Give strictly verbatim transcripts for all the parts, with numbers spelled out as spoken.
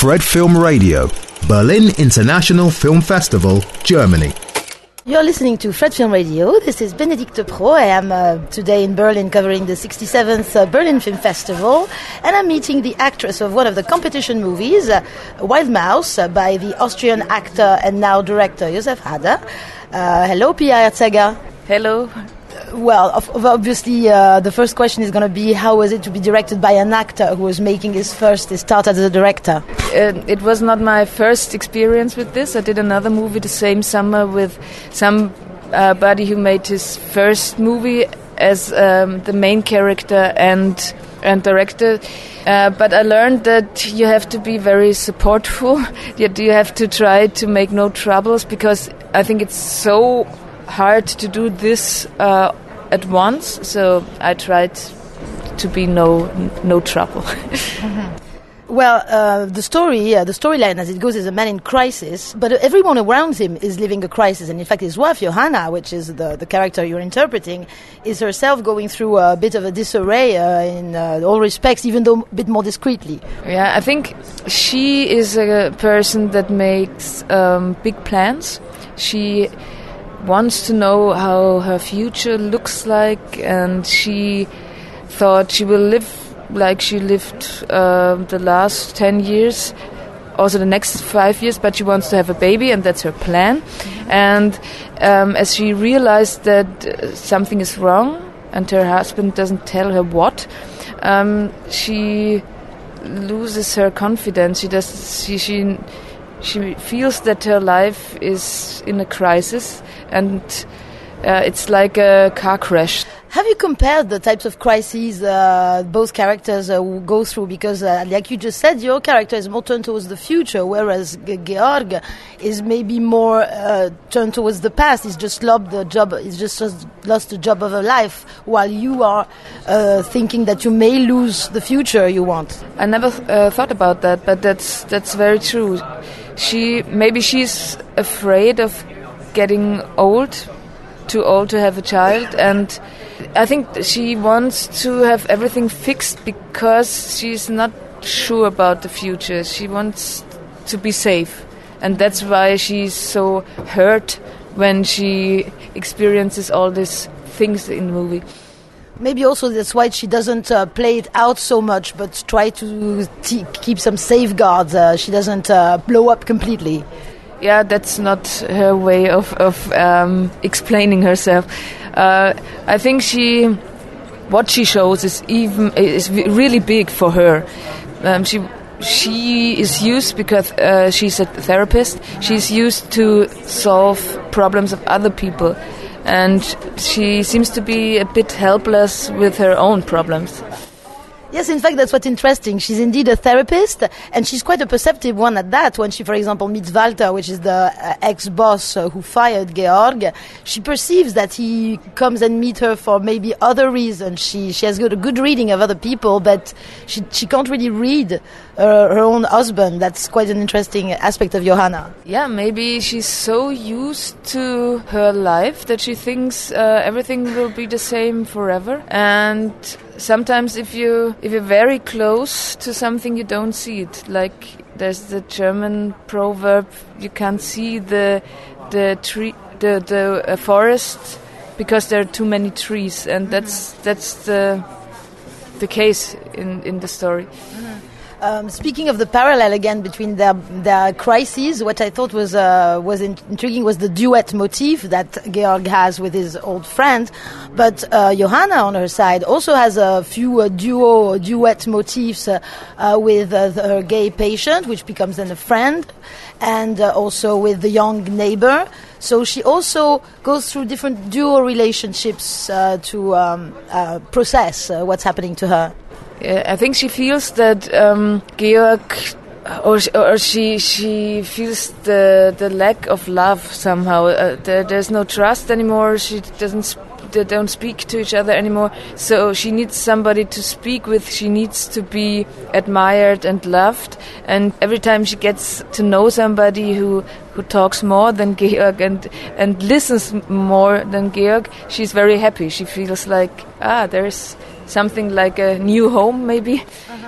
Fred Film Radio, Berlin International Film Festival, Germany. You're listening to Fred Film Radio. This is Benedicte Pro. I am uh, today in Berlin covering the sixty-seventh uh, Berlin Film Festival, and I'm meeting the actress of one of the competition movies, uh, Wild Mouse, uh, by the Austrian actor and now director Josef Hader. Uh, hello, Pia Herzega. Hello. Well, obviously, uh, the first question is going to be, how was it to be directed by an actor who was making his first his start as a director? Uh, it was not my first experience with this. I did another movie the same summer with somebody uh, who made his first movie as um, the main character and and director. Uh, but I learned that you have to be very supportful. Yet you have to try to make no troubles, because I think it's so hard to do this uh, at once. So I tried to be no no trouble. Mm-hmm. Well, uh, the story, uh, the storyline as it goes, is a man in crisis, but everyone around him is living a crisis. And in fact, his wife, Johanna, which is the, the character you're interpreting, is herself going through a bit of a disarray uh, in uh, all respects, even though a bit more discreetly. Yeah, I think she is a person that makes um, big plans. She wants to know how her future looks like, and she thought she will live like she lived uh, the last ten years, also the next five years, but she wants to have a baby, and that's her plan. And um, as she realized that uh, something is wrong and her husband doesn't tell her what, um, she loses her confidence. She does. She she she feels that her life is in a crisis, and uh, it's like a car crash. Have you compared the types of crises uh, both characters uh, go through? Because, uh, like you just said, your character is more turned towards the future, whereas G- Georg is maybe more uh, turned towards the past. He's just lost the job. He's just, just lost the job of a life, while you are uh, thinking that you may lose the future you want. I never uh, thought about that, but that's that's very true. She maybe she's afraid of getting old, too old to have a child, and I think she wants to have everything fixed because she's not sure about the future. She wants to be safe, and that's why she's so hurt when she experiences all these things in the movie. Maybe also that's why she doesn't uh, play it out so much, but try to t- keep some safeguards. Uh, she doesn't uh, blow up completely. Yeah, that's not her way of, of um, explaining herself. Uh, I think she, what she shows is even is really big for her. Um, she she is used, because uh, she's a therapist. She's used to solve problems of other people, and she seems to be a bit helpless with her own problems. Yes, in fact, that's what's interesting. She's indeed a therapist, and she's quite a perceptive one at that. When she, for example, meets Walter, which is the uh, ex-boss uh, who fired Georg, she perceives that he comes and meets her for maybe other reasons. She she has got a good reading of other people, but she she can't really read uh, her own husband. That's quite an interesting aspect of Johanna. Yeah, maybe she's so used to her life that she thinks uh, everything will be the same forever. And sometimes if you if you're very close to something, you don't see it. Like there's the German proverb, you can't see the the tree the the uh, forest because there are too many trees, and that's that's the the case in in the story. Mm-hmm. Um, speaking of the parallel again between their their crises, what I thought was uh, was in- intriguing was the duet motif that Georg has with his old friend, but uh, Johanna on her side also has a few uh, duo duet motifs uh, uh, with uh, the, her gay patient, which becomes then a friend, and uh, also with the young neighbor. So she also goes through different duo relationships uh, to um, uh, process uh, what's happening to her. I think she feels that um, Georg, or or she she feels the the lack of love somehow. Uh, there, there's no trust anymore. She doesn't they don't speak to each other anymore. So she needs somebody to speak with. She needs to be admired and loved. And every time she gets to know somebody who who talks more than Georg and and listens more than Georg, she's very happy. She feels like ah, there's something like a new home, maybe. Uh-huh.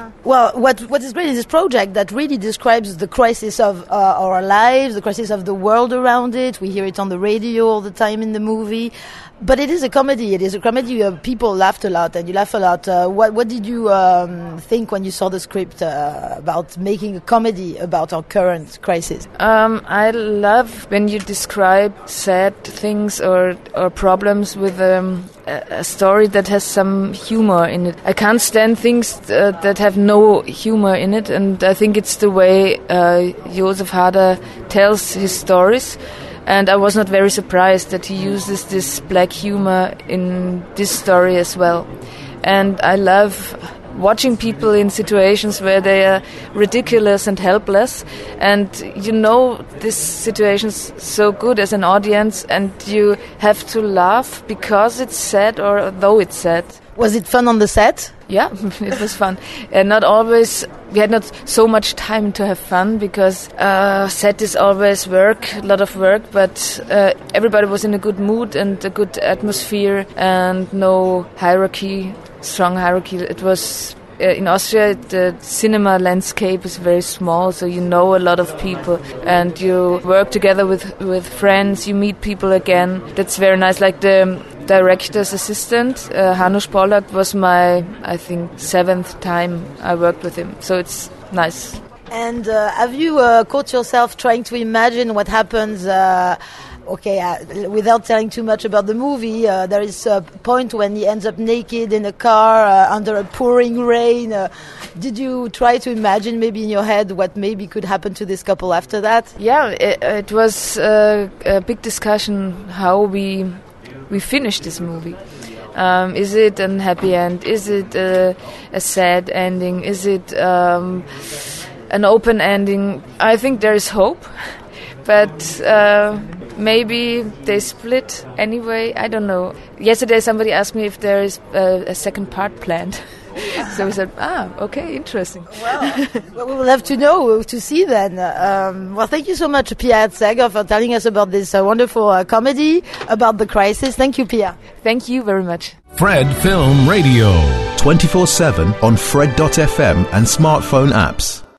Yeah. Well, what what is great is this project that really describes the crisis of uh, our lives, the crisis of the world around it. We hear it on the radio all the time in the movie. But it is a comedy. It is a comedy. Uh, people laughed a lot, and you laugh a lot. Uh, what What did you um, think when you saw the script uh, about making a comedy about our current crisis? Um, I love when you describe sad things or or problems with um, a, a story that has some humor in it. I can't stand things uh, that have no humor in it, and I think it's the way uh, Josef Hader tells his stories. And I was not very surprised that he uses this black humor in this story as well. And I love watching people in situations where they are ridiculous and helpless. And you know this situation's so good as an audience, and you have to laugh because it's sad or though it's sad. Was it fun on the set? Yeah, it was fun. And not always, we had not so much time to have fun because uh, set is always work, a lot of work, but uh, everybody was in a good mood and a good atmosphere and no hierarchy, strong hierarchy. It was, uh, in Austria, the cinema landscape is very small, so you know a lot of people and you work together with, with friends, you meet people again. That's very nice, like the director's assistant, uh, Hanush Pollak, was my, I think, seventh time I worked with him. So it's nice. And uh, have you uh, caught yourself trying to imagine what happens, uh, okay, uh, without telling too much about the movie, uh, there is a point when he ends up naked in a car uh, under a pouring rain. Uh, did you try to imagine maybe in your head what maybe could happen to this couple after that? Yeah, it, it was uh, a big discussion how we... we finished this movie. Um, is it a happy end? Is it a, a sad ending? Is it um, an open ending? I think there is hope, but uh, maybe they split anyway. I don't know. Yesterday somebody asked me if there is a, a second part planned. So we said, ah, okay, interesting. Well, well, we will have to know, to see then. Um, well, thank you so much, Pia Hertzegger, for telling us about this uh, wonderful uh, comedy about the crisis. Thank you, Pia. Thank you very much. Fred Film Radio. twenty-four seven on Fred dot f m and smartphone apps.